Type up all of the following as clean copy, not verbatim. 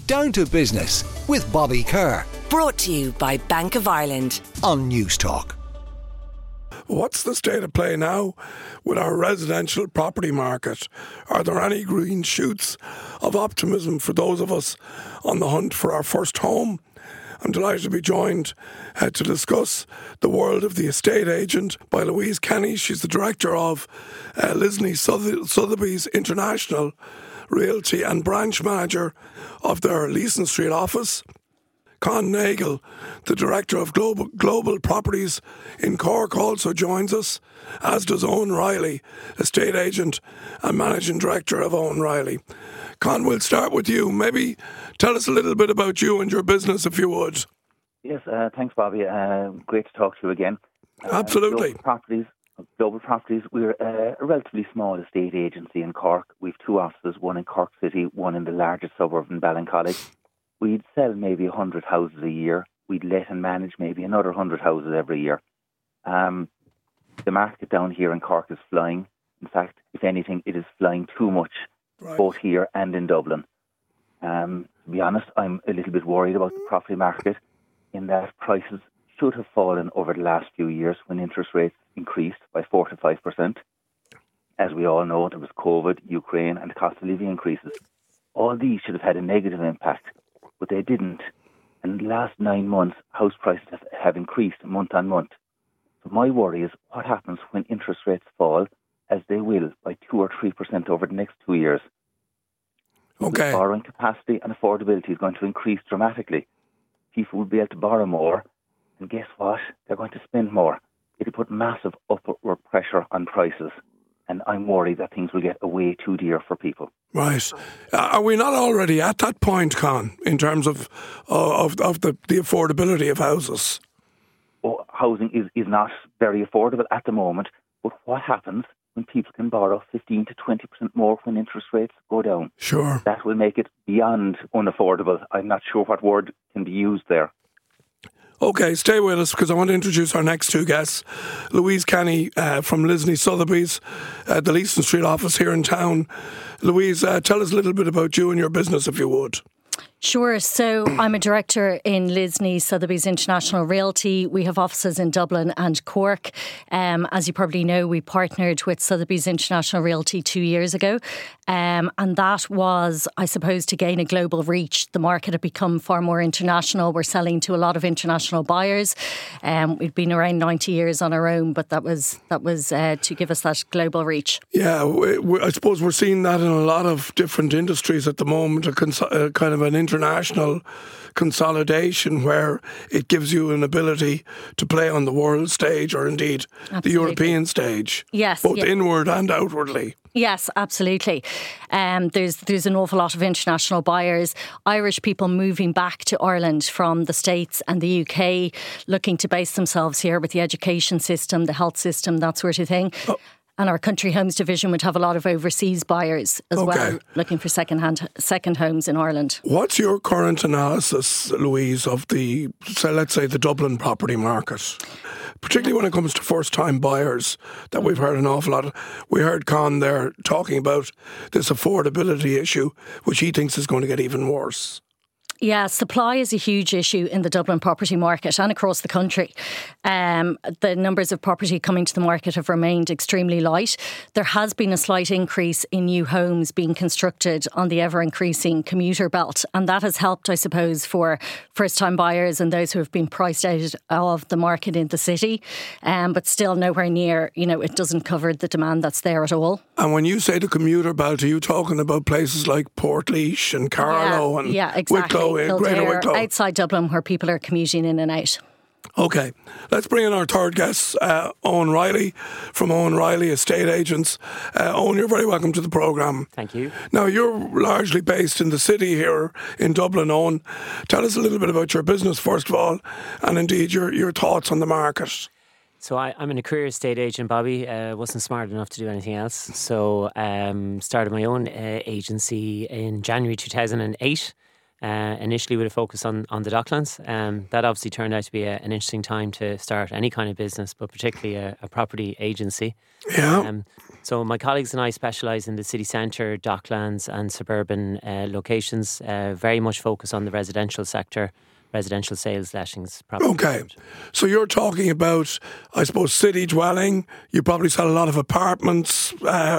Down to Business with Bobby Kerr. Brought to you by Bank of Ireland on News Talk. What's the state of play now with our residential property market? Are there any green shoots of optimism for those of us on the hunt for our first home? I'm delighted to be joined to discuss the world of the estate agent by Louise Kenny. She's the director of Lisney Sotheby's International Realty and branch manager of their Leeson Street office. Con Nagel, the Director of Global Properties in Cork, also joins us, as does Owen Riley, Estate Agent and Managing Director of Owen Riley. Con, we'll start with you. Maybe tell us a little bit about you and your business, if you would. Yes, thanks, Bobby. Great to talk to you again. Absolutely. Global Properties, we're a relatively small estate agency in Cork. We've two offices, one in Cork City, one in the largest suburb in Ballincollig. We'd sell maybe 100 houses a year. We'd let and manage maybe another 100 houses every year. The market down here in Cork is flying. In fact, if anything, it is flying too much, both here and in Dublin. To be honest, I'm a little bit worried about the property market in that prices should have fallen over the last few years when interest rates increased by 4 to 5%. As we all know, there was COVID, Ukraine, and the cost of living increases. All these should have had a negative impact, but they didn't. And in the last 9 months, house prices have increased month on month. So my worry is what happens when interest rates fall, as they will, by 2 or 3% over the next 2 years. Okay. Borrowing capacity and affordability is going to increase dramatically. People will be able to borrow more, and guess what? They're going to spend more. It'll put massive upward pressure on prices, and I'm worried that things will get way too dear for people. Right. Are we not already at that point, Con, in terms of the affordability of houses? Well, housing is not very affordable at the moment, but what happens when people can borrow 15 to 20% more when interest rates go down? Sure. That will make it beyond unaffordable. I'm not sure what word can be used there. Okay, stay with us because I want to introduce our next two guests. Louise Kenny from Lisney Sotheby's, the Leeson Street office here in town. Louise, tell us a little bit about you and your business, if you would. Sure. So I'm a director in Lisney Sotheby's International Realty. We have offices in Dublin and Cork. As you probably know, we partnered with Sotheby's International Realty 2 years ago. And that was, I suppose, to gain a global reach. The market had become far more international. We're selling to a lot of international buyers. We've been around 90 years on our own, but that was to give us that global reach. Yeah, I suppose we're seeing that in a lot of different industries at the moment, a kind of an international consolidation where it gives you an ability to play on the world stage or indeed the European stage. Yes. Both inward and outwardly. Yes, absolutely. There's an awful lot of international buyers, Irish people moving back to Ireland from the States and the UK, looking to base themselves here with the education system, the health system, that sort of thing. Oh. And our Country Homes division would have a lot of overseas buyers as well, looking for second homes in Ireland. What's your current analysis, Louise, of let's say the Dublin property market? Particularly when it comes to first-time buyers, that we've heard an awful lot of. We heard Con there talking about this affordability issue, which he thinks is going to get even worse. Yeah, supply is a huge issue in the Dublin property market and across the country. The numbers of property coming to the market have remained extremely light. There has been a slight increase in new homes being constructed on the ever-increasing commuter belt, and that has helped, I suppose, for first-time buyers and those who have been priced out of the market in the city, but still nowhere near, it doesn't cover the demand that's there at all. And when you say the commuter belt, are you talking about places like Portlaoise and Carlow and exactly. Greater Wicklow? Outside Dublin, where people are commuting in and out. Okay, let's bring in our third guest, Owen Riley from Owen Riley Estate Agents. Owen, you're very welcome to the programme. Thank you. Now, you're largely based in the city here in Dublin, Owen. Tell us a little bit about your business, first of all, and indeed your thoughts on the market. So I'm a career estate agent, Bobby. Wasn't smart enough to do anything else. So started my own agency in January 2008. initially with a focus on the Docklands. That obviously turned out to be an interesting time to start any kind of business, but particularly a property agency. Yeah. So my colleagues and I specialise in the city centre, Docklands and suburban locations, very much focus on the residential sector, residential sales, lettings, property. Okay. So you're talking about, I suppose, city dwelling. You probably sell a lot of apartments,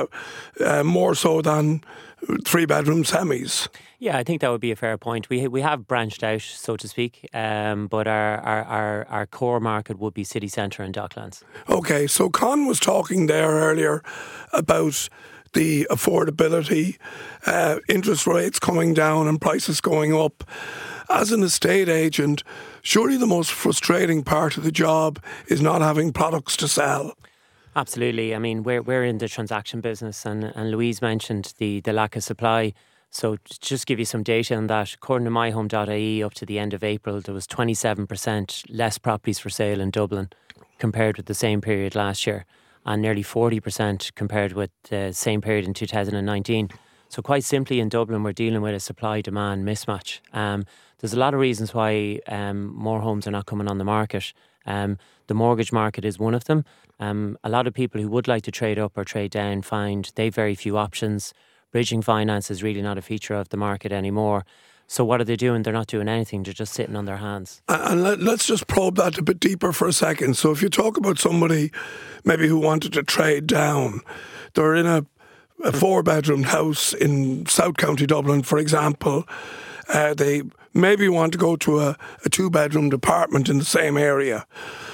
more so than 3-bedroom semis. Yeah, I think that would be a fair point. We have branched out, so to speak, but our core market would be city centre and Docklands. Okay, so Con was talking there earlier about the affordability, interest rates coming down and prices going up. As an estate agent, surely the most frustrating part of the job is not having products to sell. Absolutely. I mean, we're in the transaction business, and Louise mentioned the lack of supply. So to just give you some data on that, according to myhome.ie, up to the end of April, there was 27% less properties for sale in Dublin compared with the same period last year, and nearly 40% compared with the same period in 2019. So quite simply in Dublin, we're dealing with a supply-demand mismatch. There's a lot of reasons why more homes are not coming on the market. The mortgage market is one of them. A lot of people who would like to trade up or trade down find they've very few options. Bridging finance is really not a feature of the market anymore. So what are they doing? They're not doing anything. They're just sitting on their hands. And let's just probe that a bit deeper for a second. So if you talk about somebody maybe who wanted to trade down, they're in a 4-bedroom house in South County Dublin, for example. They maybe want to go to a 2-bedroom apartment in the same area.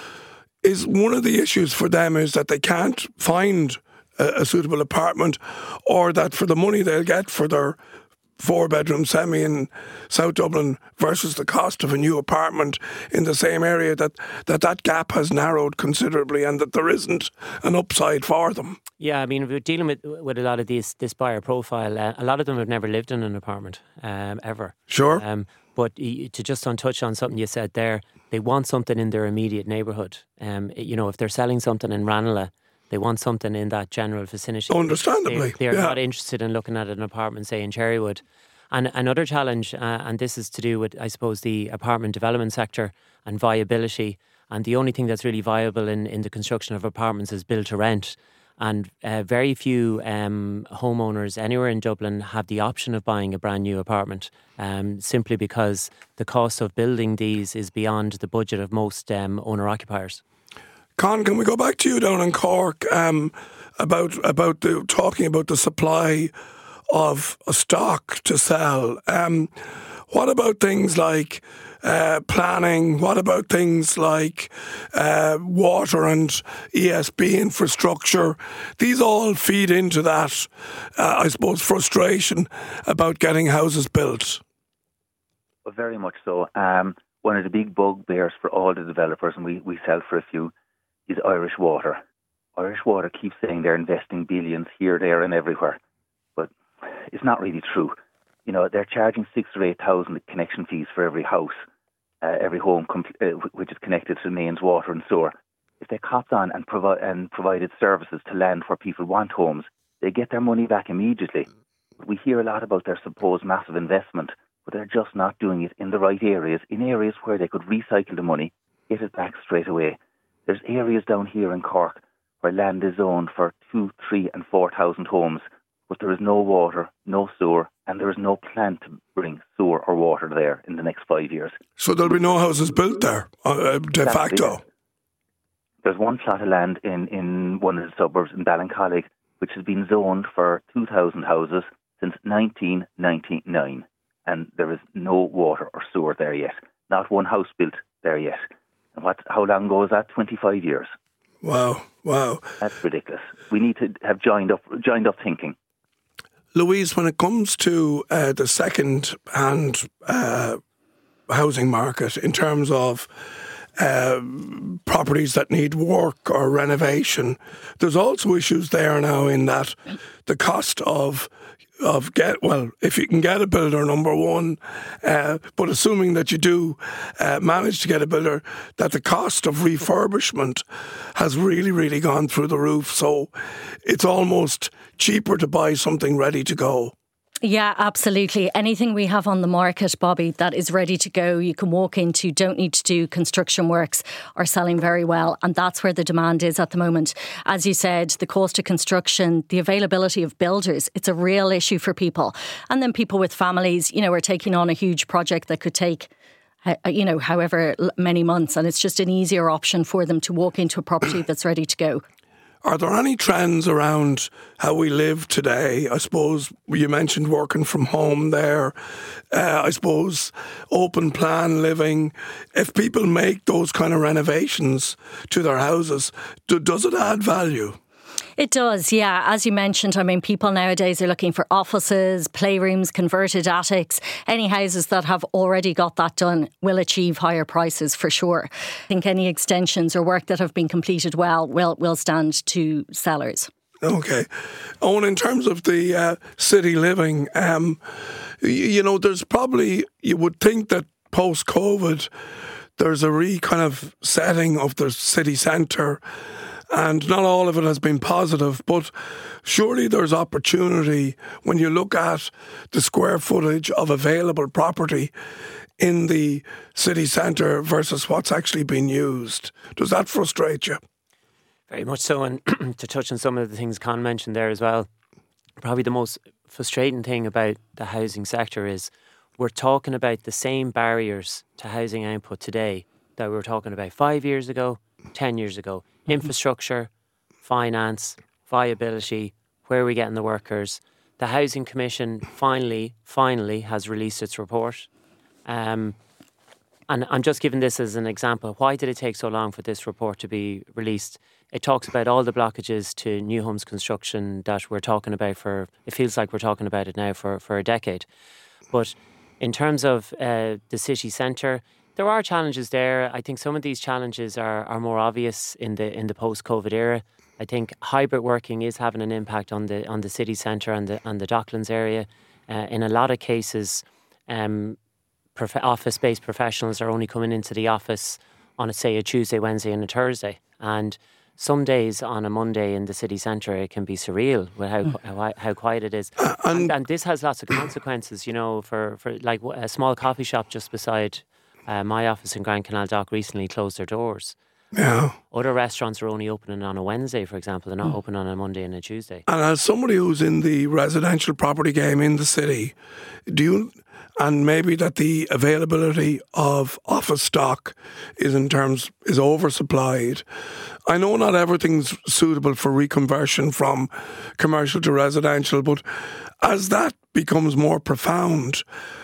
Is one of the issues for them is that they can't find a suitable apartment, or that for the money they'll get for their 4-bedroom semi in South Dublin versus the cost of a new apartment in the same area, that gap has narrowed considerably and that there isn't an upside for them? Yeah, I mean, we're dealing with a lot of this buyer profile. A lot of them have never lived in an apartment, ever. Sure. But to just touch on something you said there, they want something in their immediate neighbourhood. If they're selling something in Ranelagh, they want something in that general vicinity. Understandably. They're not interested in looking at an apartment, say, in Cherrywood. And another challenge, and this is to do with, I suppose, the apartment development sector and viability. And the only thing that's really viable in the construction of apartments is build to rent. And very few homeowners anywhere in Dublin have the option of buying a brand new apartment, simply because the cost of building these is beyond the budget of most owner-occupiers. Con, can we go back to you down in Cork about talking about the supply of a stock to sell? What about things like planning? What about things like water and ESB infrastructure? These all feed into that, I suppose, frustration about getting houses built. Well, very much so. One of the big bugbears for all the developers, and we sell for a few, is Irish Water. Irish Water keeps saying they're investing billions here, there and everywhere. But it's not really true. They're charging 6,000 or 8,000 connection fees for every house, every home which is connected to mains, water and sewer. If they copped on and provided services to land where people want homes, they get their money back immediately. We hear a lot about their supposed massive investment, but they're just not doing it in the right areas, in areas where they could recycle the money, get it back straight away. There's areas down here in Cork where land is owned for 2,000, 3,000 and 4,000 homes, but there is no water, no sewer, and there is no plan to bring sewer or water there in the next 5 years. So there'll be no houses built there, de facto? There's one plot of land in one of the suburbs in Ballincollig, which has been zoned for 2,000 houses since 1999, and there is no water or sewer there yet. Not one house built there yet. And how long ago is that? 25 years. Wow. That's ridiculous. We need to have joined up thinking. Louise, when it comes to the second-hand housing market, in terms of properties that need work or renovation, there's also issues there now in that the cost if you can get a builder, number one, but assuming that you do manage to get a builder, that the cost of refurbishment has really, really gone through the roof. So it's almost cheaper to buy something ready to go. Yeah, absolutely. Anything we have on the market, Bobby, that is ready to go, you can walk into, don't need to do construction works, are selling very well. And that's where the demand is at the moment. As you said, the cost of construction, the availability of builders, it's a real issue for people. And then people with families, are taking on a huge project that could take however many months. And it's just an easier option for them to walk into a property that's ready to go. Are there any trends around how we live today? I suppose you mentioned working from home there. I suppose open plan living. If people make those kind of renovations to their houses, does it add value? It does, yeah. As you mentioned, people nowadays are looking for offices, playrooms, converted attics. Any houses that have already got that done will achieve higher prices for sure. I think any extensions or work that have been completed well will stand to sellers. Okay. Owen, in terms of the city living, there's probably, you would think that post-COVID, there's a kind of setting of the city centre. And not all of it has been positive, but surely there's opportunity when you look at the square footage of available property in the city centre versus what's actually been used. Does that frustrate you? Very much so. And to touch on some of the things Con mentioned there as well, probably the most frustrating thing about the housing sector is we're talking about the same barriers to housing output today that we were talking about 5 years ago, 10 years ago. Infrastructure, finance, viability, where are we getting the workers? The Housing Commission finally has released its report. And I'm just giving this as an example. Why did it take so long for this report to be released? It talks about all the blockages to new homes construction that we're talking about it feels like we're talking about it now for a decade. But in terms of the city centre, there are challenges there. I think some of these challenges are more obvious in the post-COVID era. I think hybrid working is having an impact on the city centre and the Docklands area. In a lot of cases, office-based professionals are only coming into the office on, say, a Tuesday, Wednesday and a Thursday. And some days on a Monday in the city centre, it can be surreal with how quiet it is. And this has lots of consequences, for like a small coffee shop just beside my office in Grand Canal Dock recently closed their doors. Yeah. Other restaurants are only opening on a Wednesday, for example. They're not open on a Monday and a Tuesday. And as somebody who's in the residential property game in the city, and maybe that the availability of office stock is oversupplied. I know not everything's suitable for reconversion from commercial to residential, but as that becomes more profound,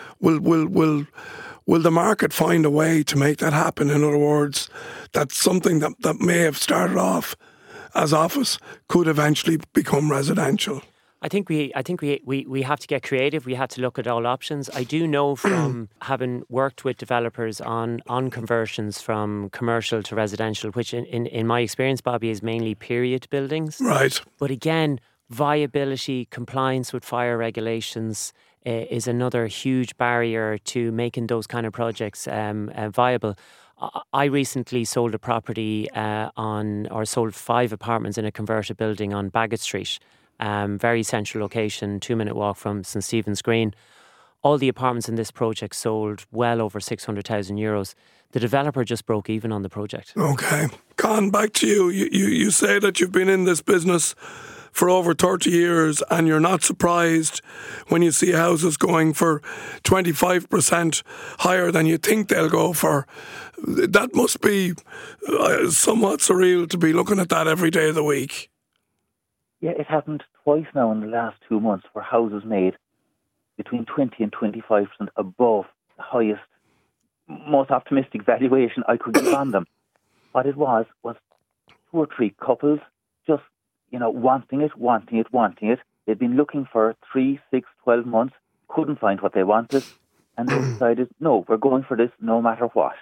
will the market find a way to make that happen? In other words, that something that may have started off as office could eventually become residential. I think we have to get creative. We have to look at all options. I do know from having worked with developers on conversions from commercial to residential, which in my experience, Bobby, is mainly period buildings. Right. But again, viability, compliance with fire regulations is another huge barrier to making those kind of projects viable. I recently sold a property sold 5 apartments in a converted building on Bagot Street. Very central location, 2-minute walk from St Stephen's Green. All the apartments in this project sold well over €600,000. The developer just broke even on the project. Okay. Con, back to you. You say that you've been in this business for over 30 years and you're not surprised when you see houses going for 25% higher than you think they'll go for. That must be somewhat surreal to be looking at that every day of the week. Yeah, it happened twice now in the last 2 months where houses made between 20 and 25% above the highest, most optimistic valuation I could give on them. What it was 2 or 3 couples just, wanting it. They'd been looking for 3, 6, 12 months, couldn't find what they wanted, and they decided, no, we're going for this no matter what.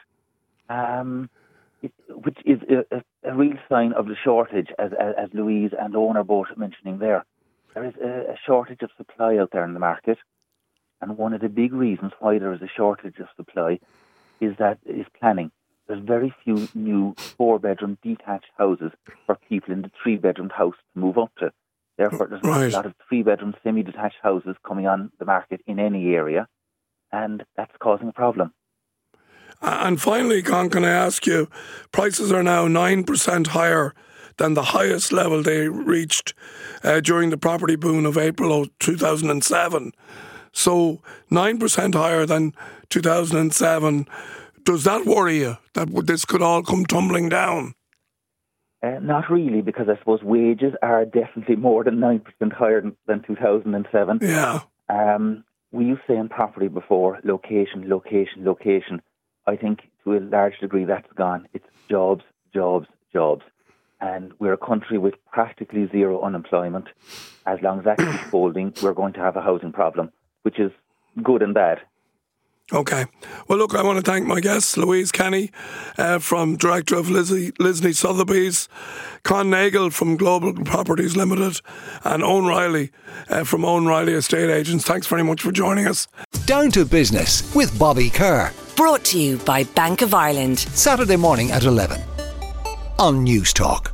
Which is a real sign of the shortage, as Louise and Owen are both mentioning there. There is a shortage of supply out there in the market, and one of the big reasons why there is a shortage of supply is planning. There's very few new 4-bedroom detached houses for people in the 3-bedroom house to move up to. Therefore, there's a lot of 3-bedroom, semi-detached houses coming on the market in any area, and that's causing a problem. And finally, Con, can I ask you, prices are now 9% higher than the highest level they reached during the property boom of April 2007. So 9% higher than 2007. Does that worry you, that this could all come tumbling down? Not really, because I suppose wages are definitely more than 9% higher than 2007. Yeah. We used to say in property before, location, location, location. I think to a large degree that's gone. It's jobs, jobs, jobs. And we're a country with practically zero unemployment. As long as that keeps holding, we're going to have a housing problem, which is good and bad. Okay. Well, look, I want to thank my guests, Louise Kenny, from Director of Lisney Sotheby's, Con Nagle from Global Properties Limited, and Owen Riley from Owen Riley Estate Agents. Thanks very much for joining us. Down to Business with Bobby Kerr. Brought to you by Bank of Ireland. Saturday morning at 11 on News Talk.